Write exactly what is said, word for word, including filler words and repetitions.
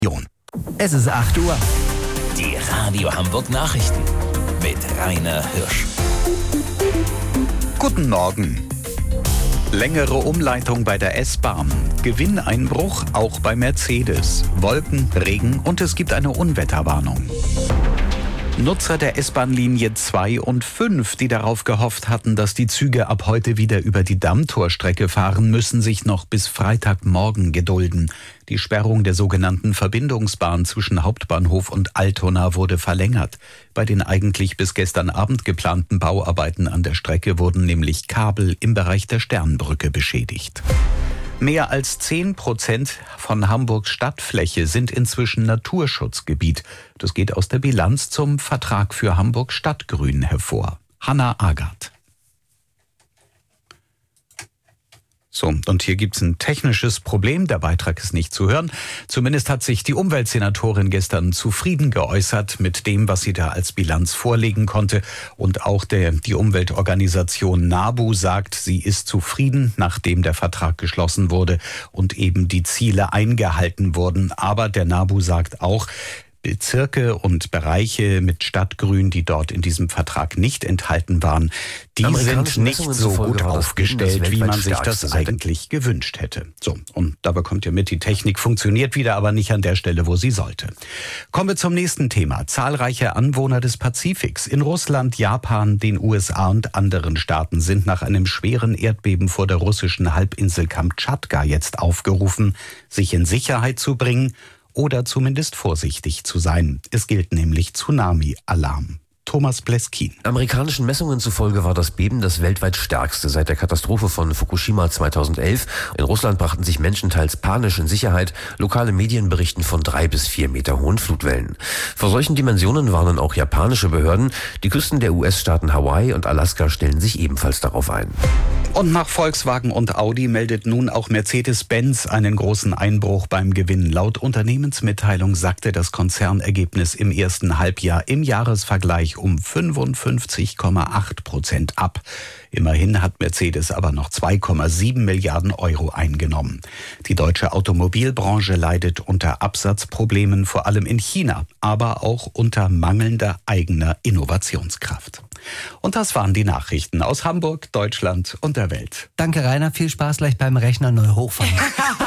Es ist acht Uhr. Die Radio Hamburg Nachrichten mit Rainer Hirsch. Guten Morgen. Längere Umleitung bei der S-Bahn. Gewinneinbruch auch bei Mercedes. Wolken, Regen und es gibt eine Unwetterwarnung. Nutzer der S-Bahn-Linie zwei und fünf, die darauf gehofft hatten, dass die Züge ab heute wieder über die Dammtorstrecke fahren, müssen sich noch bis Freitagmorgen gedulden. Die Sperrung der sogenannten Verbindungsbahn zwischen Hauptbahnhof und Altona wurde verlängert. Bei den eigentlich bis gestern Abend geplanten Bauarbeiten an der Strecke wurden nämlich Kabel im Bereich der Sternbrücke beschädigt. Mehr als zehn Prozent von Hamburgs Stadtfläche sind inzwischen Naturschutzgebiet. Das geht aus der Bilanz zum Vertrag für Hamburg Stadtgrün hervor. Hanna Agard. So, und hier gibt's ein technisches Problem. Der Beitrag ist nicht zu hören. Zumindest hat sich die Umweltsenatorin gestern zufrieden geäußert mit dem, was sie da als Bilanz vorlegen konnte. Und auch der, die Umweltorganisation NABU sagt, sie ist zufrieden, nachdem der Vertrag geschlossen wurde und eben die Ziele eingehalten wurden. Aber der NABU sagt auch, Bezirke und Bereiche mit Stadtgrün, die dort in diesem Vertrag nicht enthalten waren, die sind nicht so gut aufgestellt, wie man sich das eigentlich gewünscht hätte. So, und da bekommt ihr mit, die Technik funktioniert wieder, aber nicht an der Stelle, wo sie sollte. Kommen wir zum nächsten Thema. Zahlreiche Anwohner des Pazifiks in Russland, Japan, den U S A und anderen Staaten sind nach einem schweren Erdbeben vor der russischen Halbinsel Kamtschatka jetzt aufgerufen, sich in Sicherheit zu bringen oder zumindest vorsichtig zu sein. Es gilt nämlich Tsunami-Alarm. Thomas Pleskin. Amerikanischen Messungen zufolge war das Beben das weltweit stärkste seit der Katastrophe von Fukushima zweitausendelf. In Russland brachten sich Menschen teils panisch in Sicherheit. Lokale Medien berichten von drei bis vier Meter hohen Flutwellen. Vor solchen Dimensionen warnen auch japanische Behörden. Die Küsten der U S-Staaten Hawaii und Alaska stellen sich ebenfalls darauf ein. Und nach Volkswagen und Audi meldet nun auch Mercedes-Benz einen großen Einbruch beim Gewinn. Laut Unternehmensmitteilung sackte das Konzernergebnis im ersten Halbjahr im Jahresvergleich um fünfundfünfzig Komma acht Prozent ab. Immerhin hat Mercedes aber noch zwei Komma sieben Milliarden Euro eingenommen. Die deutsche Automobilbranche leidet unter Absatzproblemen, vor allem in China, aber auch unter mangelnder eigener Innovationskraft. Und das waren die Nachrichten aus Hamburg, Deutschland und der Welt. Danke, Rainer. Viel Spaß gleich beim Rechner neu hochfahren.